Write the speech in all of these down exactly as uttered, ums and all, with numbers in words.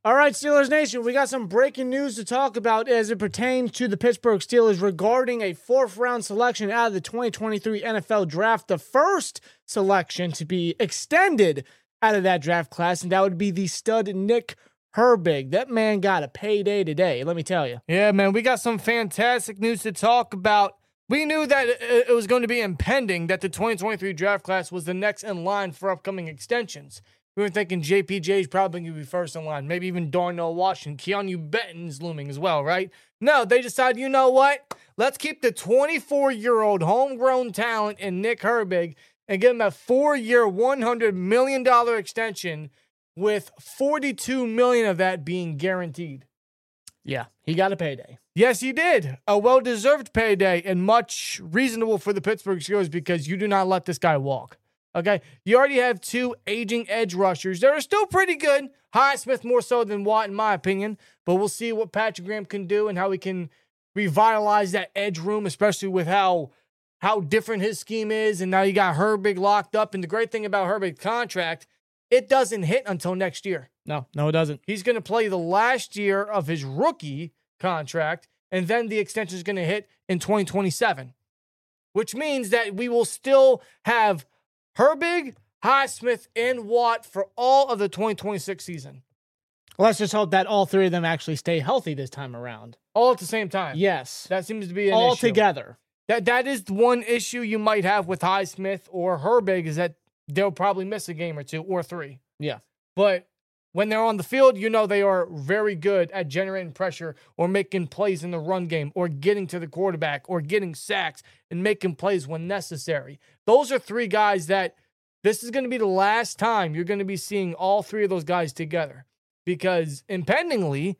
All right, Steelers Nation, we got some breaking news to talk about as it pertains to the Pittsburgh Steelers regarding a fourth-round selection out of the twenty twenty-three N F L Draft, the first selection to be extended out of that draft class, and that would be the stud Nick Herbig. That man got a payday today, let me tell you. Yeah, man, we got some fantastic news to talk about. We knew that it was going to be impending that the twenty twenty-three draft class was the next in line for upcoming extensions. We were thinking J P J is probably going to be first in line. Maybe even Darnell Washington. Keanu Benton is looming as well, right? No, they decided, you know what? Let's keep the twenty-four-year-old homegrown talent in Nick Herbig and give him a four-year, one hundred million dollars extension with forty-two million dollars of that being guaranteed. Yeah, he got a payday. Yes, he did. A well-deserved payday and much reasonable for the Pittsburgh Steelers because you do not let this guy walk. Okay, you already have two aging edge rushers that are still pretty good. Highsmith more so than Watt, in my opinion. But we'll see what Patrick Graham can do and how he can revitalize that edge room, especially with how how different his scheme is. And now you got Herbig locked up. And the great thing about Herbig's contract, it doesn't hit until next year. No, no, it doesn't. He's going to play the last year of his rookie contract, and then the extension is going to hit in twenty twenty-seven, which means that we will still have Herbig, Highsmith, and Watt for all of the twenty twenty-six season. Let's just hope that all three of them actually stay healthy this time around. All at the same time. Yes. That seems to be an all issue. together. That That is one issue you might have with Highsmith or Herbig is that they'll probably miss a game or two or three. Yeah. But when they're on the field, you know they are very good at generating pressure or making plays in the run game or getting to the quarterback or getting sacks and making plays when necessary. Those are three guys that this is going to be the last time you're going to be seeing all three of those guys together because impendingly,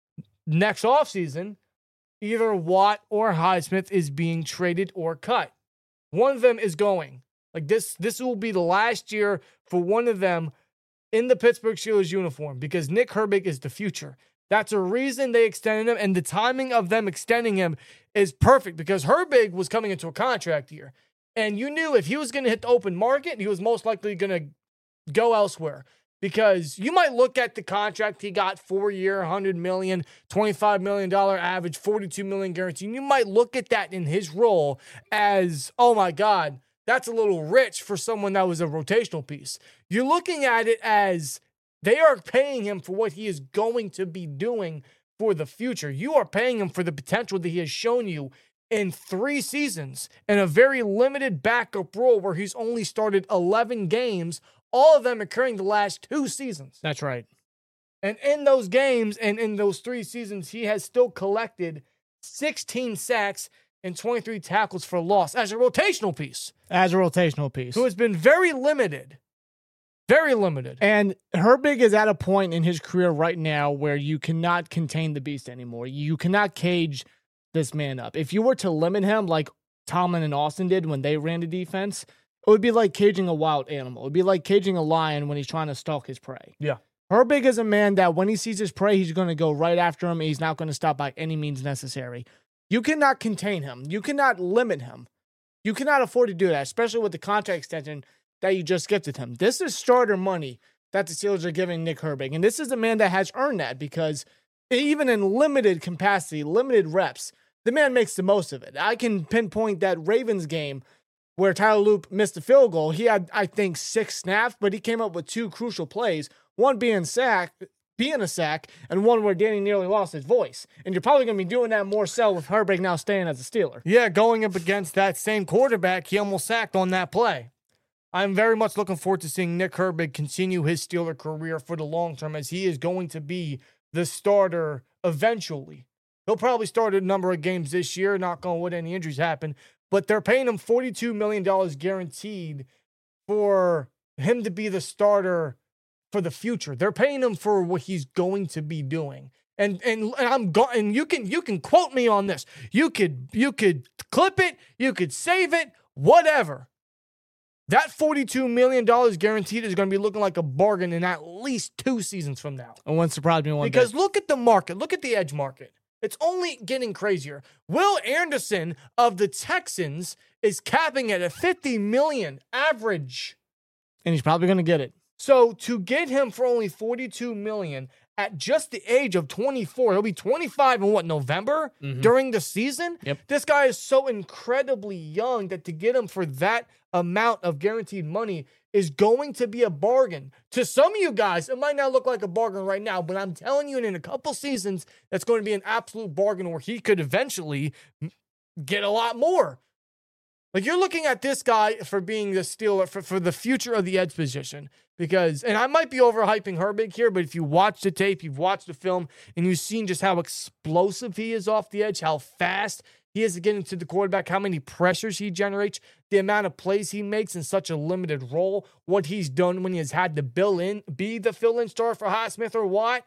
next offseason, either Watt or Highsmith is being traded or cut. One of them is going. Like this, this will be the last year for one of them in the Pittsburgh Steelers uniform because Nick Herbig is the future. That's a reason they extended him, and the timing of them extending him is perfect because Herbig was coming into a contract year, and you knew if he was going to hit the open market, he was most likely going to go elsewhere because you might look at the contract he got, four-year, one hundred million dollars, twenty-five million dollars average, forty-two million dollars guarantee, and you might look at that in his role as, oh my God, that's a little rich for someone that was a rotational piece. You're looking at it as they are paying him for what he is going to be doing for the future. You are paying him for the potential that he has shown you in three seasons in a very limited backup role where he's only started eleven games, all of them occurring the last two seasons. That's right. And in those games and in those three seasons, he has still collected sixteen sacks and twenty-three tackles for loss as a rotational piece. As a rotational piece. Who has been very limited. Very limited. And Herbig is at a point in his career right now where you cannot contain the beast anymore. You cannot cage this man up. If you were to limit him like Tomlin and Austin did when they ran the defense, it would be like caging a wild animal. It would be like caging a lion when he's trying to stalk his prey. Yeah. Herbig is a man that when he sees his prey, he's going to go right after him. He's not going to stop by any means necessary. You cannot contain him. You cannot limit him. You cannot afford to do that, especially with the contract extension that you just gifted him. This is starter money that the Steelers are giving Nick Herbig. And this is a man that has earned that because even in limited capacity, limited reps, the man makes the most of it. I can pinpoint that Ravens game where Tyler Loop missed a field goal. He had, I think, six snaps, but he came up with two crucial plays, one being sack, being a sack, and one where Danny nearly lost his voice. And you're probably going to be doing that more so with Herbig now staying as a Steeler. Yeah, going up against that same quarterback, he almost sacked on that play. I'm very much looking forward to seeing Nick Herbig continue his Steeler career for the long term as he is going to be the starter eventually. He'll probably start a number of games this year, not going to let any injuries happen, but they're paying him forty-two million dollars guaranteed for him to be the starter for the future. They're paying him for what he's going to be doing. And and, and I'm go- and you can you can quote me on this. You could you could clip it, you could save it, whatever. That forty-two million dollars guaranteed is going to be looking like a bargain in at least two seasons from now. It wouldn't surprise me one Because bit. look at the market. Look at the edge market. It's only getting crazier. Will Anderson of the Texans is capping at a fifty million dollars average. And he's probably going to get it. So to get him for only forty-two million dollars at just the age of twenty-four. He'll be twenty-five in what, November Mhm. during the season? Yep. This guy is so incredibly young that to get him for that amount of guaranteed money is going to be a bargain. To some of you guys, it might not look like a bargain right now, but I'm telling you, in a couple seasons, that's going to be an absolute bargain where he could eventually get a lot more. Like, you're looking at this guy for being the Steeler, for, for the future of the edge position. Because, and I might be overhyping Herbig here, but if you watch the tape, you've watched the film, and you've seen just how explosive he is off the edge, how fast he is getting to the quarterback, how many pressures he generates, the amount of plays he makes in such a limited role, what he's done when he has had to bill in, be the fill-in star for Highsmith or Watt,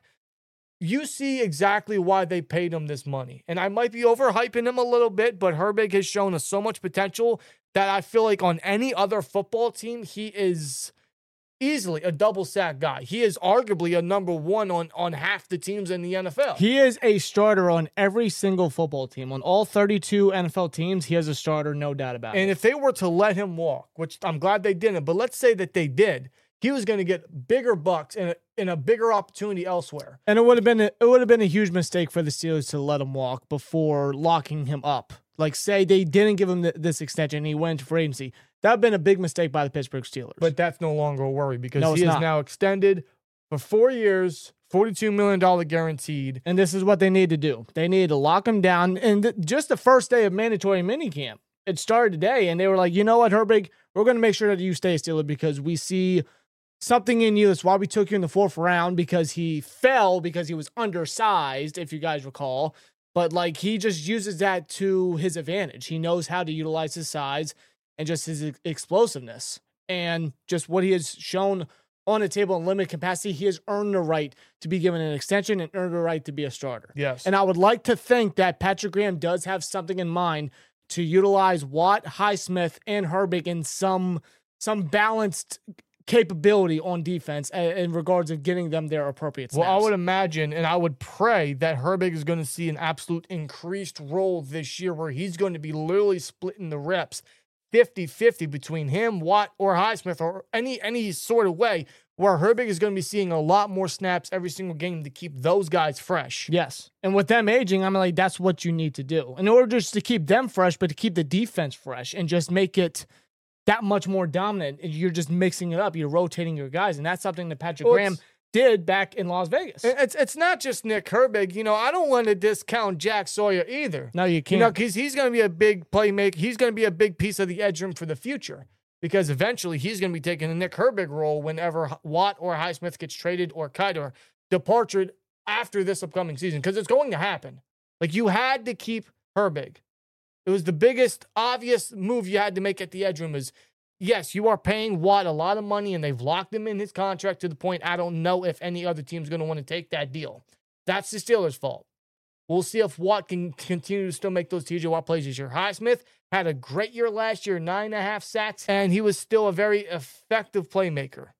you see exactly why they paid him this money. And I might be overhyping him a little bit, but Herbig has shown us so much potential that I feel like on any other football team, he is easily a double sack guy. He is arguably a number one on, on half the teams in the N F L. He is a starter on every single football team. On all thirty-two N F L teams, he is a starter, no doubt about And it. if they were to let him walk, which I'm glad they didn't, but let's say that they did, he was going to get bigger bucks and a, and a bigger opportunity elsewhere. And it would have been a, it would have been a huge mistake for the Steelers to let him walk before locking him up. Like, say they didn't give him th- this extension, and he went to free agency. That would have been a big mistake by the Pittsburgh Steelers. But that's no longer a worry because No, he it's is not. now extended for four years, forty-two million dollars guaranteed. And this is what they need to do. They need to lock him down. And th- just the first day of mandatory minicamp, it started today, and they were like, you know what, Herbig, we're going to make sure that you stay a Steeler because we see something in you. That's why we took you in the fourth round, because he fell because he was undersized, if you guys recall. But, like, he just uses that to his advantage. He knows how to utilize his size and just his ex- explosiveness. And just what he has shown on the table in limited capacity, he has earned the right to be given an extension and earned the right to be a starter. Yes. And I would like to think that Patrick Graham does have something in mind to utilize Watt, Highsmith, and Herbig in some some balanced capability on defense in, in regards of getting them their appropriate snaps. Well, I would imagine and I would pray that Herbig is going to see an absolute increased role this year where he's going to be literally splitting the reps fifty-fifty between him, Watt, or Highsmith, or any any sort of way where Herbig is going to be seeing a lot more snaps every single game to keep those guys fresh. Yes. And with them aging, I'm like, that's what you need to do. In order just to keep them fresh, but to keep the defense fresh and just make it that much more dominant. You're just mixing it up. You're rotating your guys. And that's something that Patrick Well, Graham it's- did back in Las Vegas. It's it's not just Nick Herbig. You know, I don't want to discount Jack Sawyer either. No, you You can't. know, because he's going to be a big playmaker. He's going to be a big piece of the edge room for the future because eventually he's going to be taking a Nick Herbig role whenever Watt or Highsmith gets traded or cut or departed after this upcoming season because it's going to happen. Like, you had to keep Herbig. It was the biggest, obvious move you had to make at the edge room is, yes, you are paying Watt a lot of money, and they've locked him in his contract to the point I don't know if any other team's going to want to take that deal. That's the Steelers' fault. We'll see if Watt can continue to still make those T J Watt plays this year. Highsmith had a great year last year, nine and a half sacks, and he was still a very effective playmaker.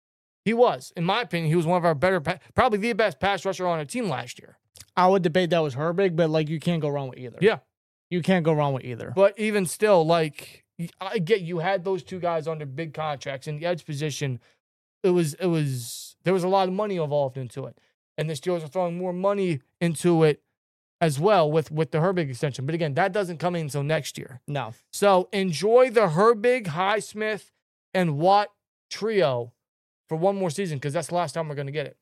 He was. In my opinion, he was one of our better, probably the best pass rusher on our team last year. I would debate that was Herbig, but like you can't go wrong with either. Yeah. You can't go wrong with either. But even still, like, I get you had those two guys under big contracts in the edge position. It was, it was, there was a lot of money involved into it. And the Steelers are throwing more money into it as well with, with the Herbig extension. But again, that doesn't come in until next year. No. So enjoy the Herbig, Highsmith, and Watt trio for one more season because that's the last time we're going to get it.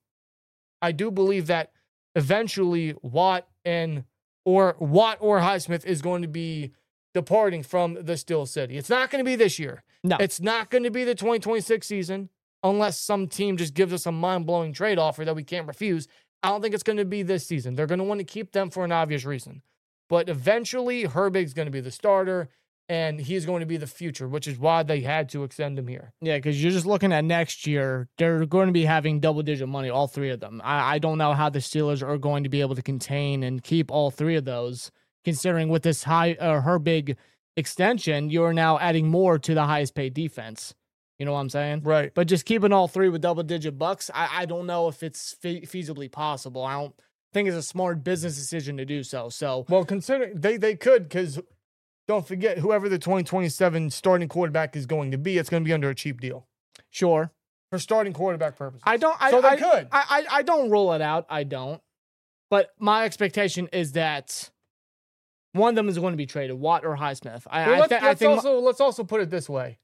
I do believe that eventually Watt and or Watt or Highsmith is going to be departing from the Steel City. It's not going to be this year. No. It's not going to be the twenty twenty-six season unless some team just gives us a mind-blowing trade offer that we can't refuse. I don't think it's going to be this season. They're going to want to keep them for an obvious reason. But eventually, Herbig's going to be the starter, and he's going to be the future, which is why they had to extend him here. Yeah, because you're just looking at next year. They're going to be having double-digit money, all three of them. I, I don't know how the Steelers are going to be able to contain and keep all three of those, considering with this high uh, Herbig extension, you're now adding more to the highest-paid defense. You know what I'm saying? Right. But just keeping all three with double-digit bucks, I, I don't know if it's fe- feasibly possible. I don't think it's a smart business decision to do so. So, Well, consider they, they could because don't forget, whoever the twenty twenty-seven starting quarterback is going to be, it's going to be under a cheap deal. sure. for starting quarterback purposes. I don't. I, so they I, could. I, I, I don't rule it out. I don't. But my expectation is that one of them is going to be traded, Watt or Highsmith. I, Well, I, let's, th- I let's think. also let's also put it this way.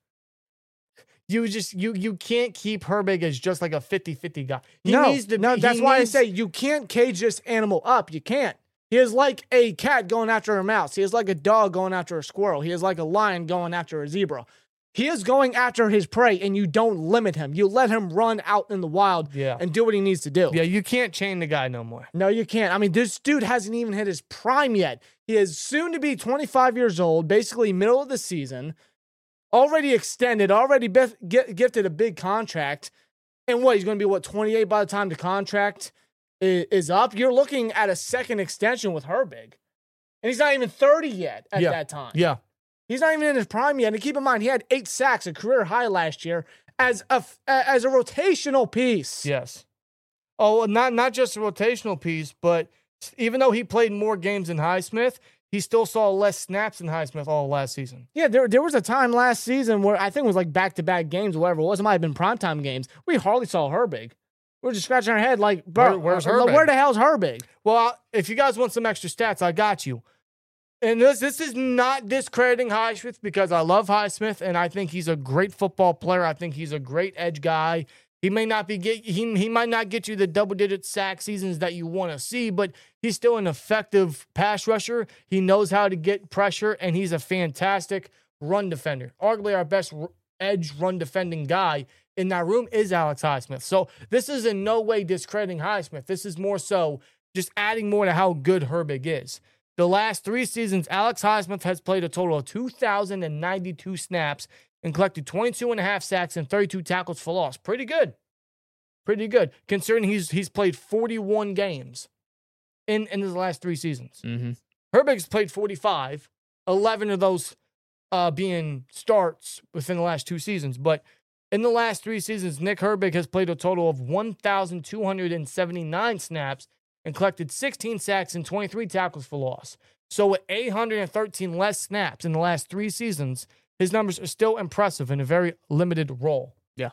You just you you can't keep Herbig as just like a fifty-fifty guy. He no, needs to no. be, That's he why needs, I say you can't cage this animal up. You can't. He is like a cat going after a mouse. He is like a dog going after a squirrel. He is like a lion going after a zebra. He is going after his prey, and you don't limit him. You let him run out in the wild Yeah. and do what he needs to do. Yeah, you can't chain the guy no more. No, you can't. I mean, this dude hasn't even hit his prime yet. He is soon to be twenty-five years old, basically middle of the season, already extended, already bef- get, gifted a big contract. And what, he's going to be, what, twenty-eight by the time the contract is, is up? You're looking at a second extension with Herbig. And he's not even thirty yet at Yeah. that time. Yeah. He's not even in his prime yet. And keep in mind, he had eight sacks, a career high last year, as a, as a rotational piece. Yes. Oh, not not just a rotational piece, but even though he played more games than Highsmith, he still saw less snaps than Highsmith all last season. Yeah, there, there was a time last season where I think it was like back-to-back games or whatever it was. It might have been primetime games. We hardly saw Herbig. We were just scratching our head like, bro, Where- where's uh, Herbig? where the hell's Herbig? Well, if you guys want some extra stats, I got you. And this this is not discrediting Highsmith because I love Highsmith and I think he's a great football player. I think he's a great edge guy. He may not be get he he might not get you the double-digit sack seasons that you want to see, but he's still an effective pass rusher. He knows how to get pressure, and he's a fantastic run defender. Arguably our best r- edge run defending guy in that room is Alex Highsmith. So this is in no way discrediting Highsmith. This is more so just adding more to how good Herbig is. The last three seasons, Alex Highsmith has played a total of two thousand ninety-two snaps and collected twenty-two and a half sacks and thirty-two tackles for loss. Pretty good. Pretty good, considering he's he's played forty-one games in, in his last three seasons. Mm-hmm. Herbig's played forty-five, eleven of those uh, being starts within the last two seasons. But in the last three seasons, Nick Herbig has played a total of one thousand two hundred seventy-nine snaps and collected sixteen sacks and twenty-three tackles for loss. So with eight hundred thirteen less snaps in the last three seasons, his numbers are still impressive in a very limited role. Yeah.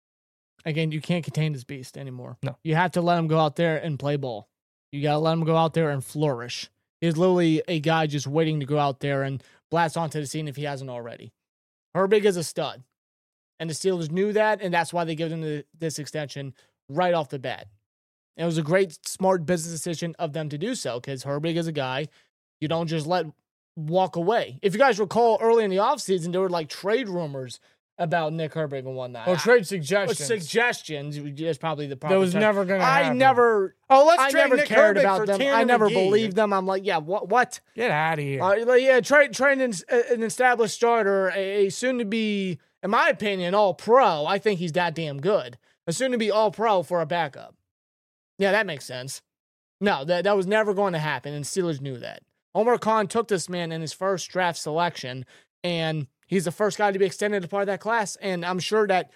Again, you can't contain this beast anymore. No. You have to let him go out there and play ball. You got to let him go out there and flourish. He's literally a guy just waiting to go out there and blast onto the scene if he hasn't already. Herbig is a stud. And the Steelers knew that, and that's why they gave him the, this extension right off the bat. And it was a great, smart business decision of them to do so, because Herbig is a guy you don't just let walk away. If you guys recall, early in the offseason, there were like trade rumors about Nick Herbig and whatnot. Or trade Or suggestions. suggestions is probably the proper that was term. never going to I happen. never, Oh, let's I trade never Nick cared Herbig about for them. Tanner I never McGee. believed them. I'm like, yeah, what? What? Get out of here. Uh, like, yeah, trade trade an, an established starter, a, a soon to be, in my opinion, all pro. I think he's that damn good. A soon to be all pro for a backup. Yeah, that makes sense. No, that that was never going to happen, and Steelers knew that. Omar Khan took this man in his first draft selection, and he's the first guy to be extended as part of that class. And I'm sure that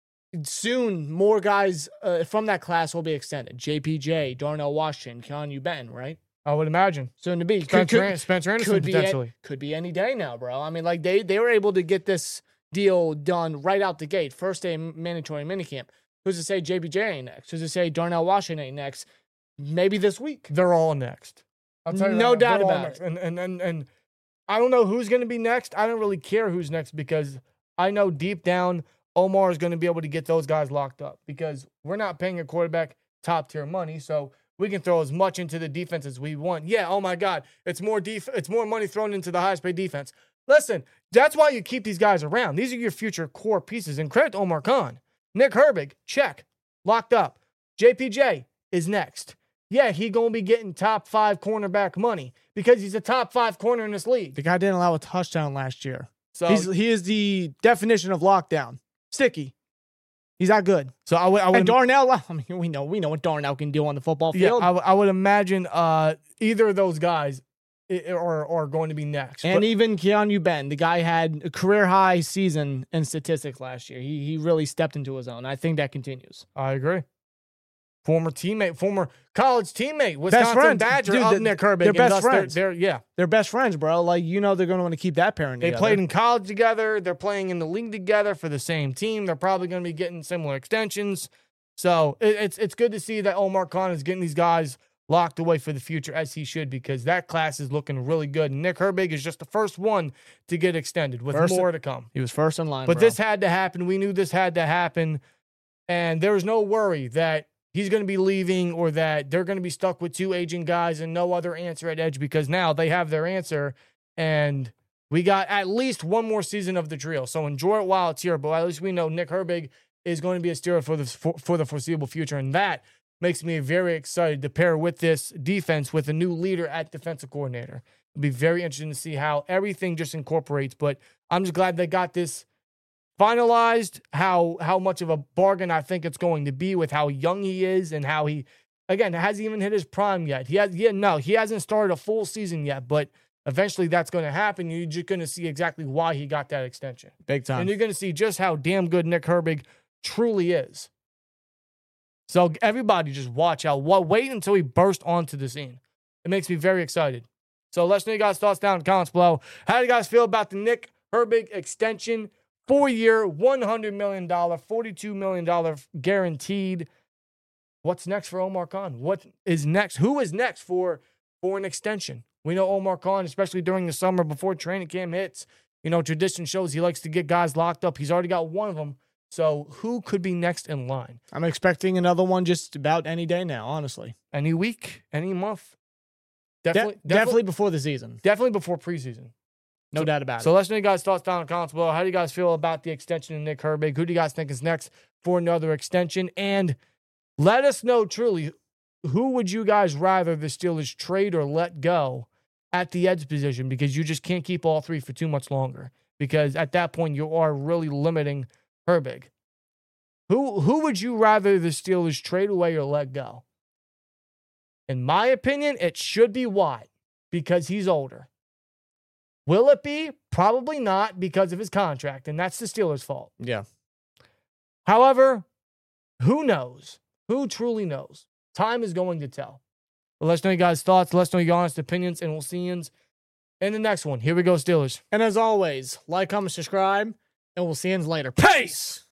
soon more guys uh, from that class will be extended. J P J, Darnell Washington, Keanu Benton, right? I would imagine. Soon to be. Spencer, Could- An- Spencer Anderson, could be potentially. a- could be any day now, bro. I mean, like they they were able to get this deal done right out the gate. First day mandatory minicamp. Who's to say J P J ain't next? Who's to say Darnell Washington ain't next? Maybe this week. They're all next. I'll tell you No right now, doubt they're all about next. And, and, and, and I don't know who's going to be next. I don't really care who's next because I know deep down Omar is going to be able to get those guys locked up because we're not paying a quarterback top tier money. So we can throw as much into the defense as we want. Yeah, oh my God, it's more def- it's more money thrown into the highest paid defense. Listen, that's why you keep these guys around. These are your future core pieces. And credit to Omar Khan. Nick Herbig, check, locked up. J P J is next. Yeah, he going to be getting top five cornerback money because he's a top five corner in this league. The guy didn't allow a touchdown last year. So, He's, he is the definition of lockdown. Sticky. He's not good. so I would, I would, And Darnell, I mean, we know we know what Darnell can do on the football yeah, field. I, would- I would imagine uh, either of those guys i- are, are going to be next. And But- even Keanu Ben, the guy had a career high season in statistics last year. He he really stepped into his own. I think that continues. I agree. former teammate, former college teammate, Wisconsin friends. Badger Dude, of the- Nick Herbig. they're and best thus they're- friends. They're, yeah. They're best friends, bro. Like, you know they're going to want to keep that pairing They together. played in college together. They're playing in the league together for the same team. They're probably going to be getting similar extensions. So it, it's it's good to see that Omar Khan is getting these guys locked away for the future, as he should, because that class is looking really good. And Nick Herbig is just the first one to get extended, with First- more to come. He was first in line, But bro. this had to happen. We knew this had to happen. And there was no worry that he's going to be leaving or that they're going to be stuck with two aging guys and no other answer at edge, because now they have their answer. And we got at least one more season of the trio. So enjoy it while it's here. But at least we know Nick Herbig is going to be a Steeler for the, for, for the foreseeable future. And that makes me very excited to pair with this defense with a new leader at defensive coordinator. It'll be very interesting to see how everything just incorporates. But I'm just glad they got this finalized, how how much of a bargain I think it's going to be with how young he is and how he, again, hasn't even hit his prime yet. He has, yeah, no, he hasn't started a full season yet, but eventually that's going to happen. You're just going to see exactly why he got that extension. Big time. And you're going to see just how damn good Nick Herbig truly is. So everybody just watch out. What, wait until he bursts onto the scene. It makes me very excited. So let us know your guys' thoughts down in the comments below. How do you guys feel about the Nick Herbig extension? Four-year, one hundred million dollars, forty-two million dollars guaranteed. What's next for Omar Khan? What is next? Who is next for, for an extension? We know Omar Khan, especially during the summer before training camp hits, you know, tradition shows he likes to get guys locked up. He's already got one of them. So who could be next in line? I'm expecting another one just about any day now, honestly. Any week? Any month? De- Definitely, definitely, definitely, before the season. definitely before preseason. No doubt about So it. let us know your guys' thoughts down in the comments below. How do you guys feel about the extension of Nick Herbig? Who do you guys think is next for another extension? And let us know truly, who would you guys rather the Steelers trade or let go at the edge position? Because you just can't keep all three for too much longer. Because at that point, you are really limiting Herbig. Who, who would you rather the Steelers trade away or let go? In my opinion, it should be Watt because he's older. Will it be? Probably not because of his contract, and that's the Steelers' fault. Yeah. However, who knows? Who truly knows? Time is going to tell. But let us know your guys' thoughts. Let us know your honest opinions, and we'll see you in the next one. Here we go, Steelers. And as always, like, comment, subscribe, and we'll see you later. Peace!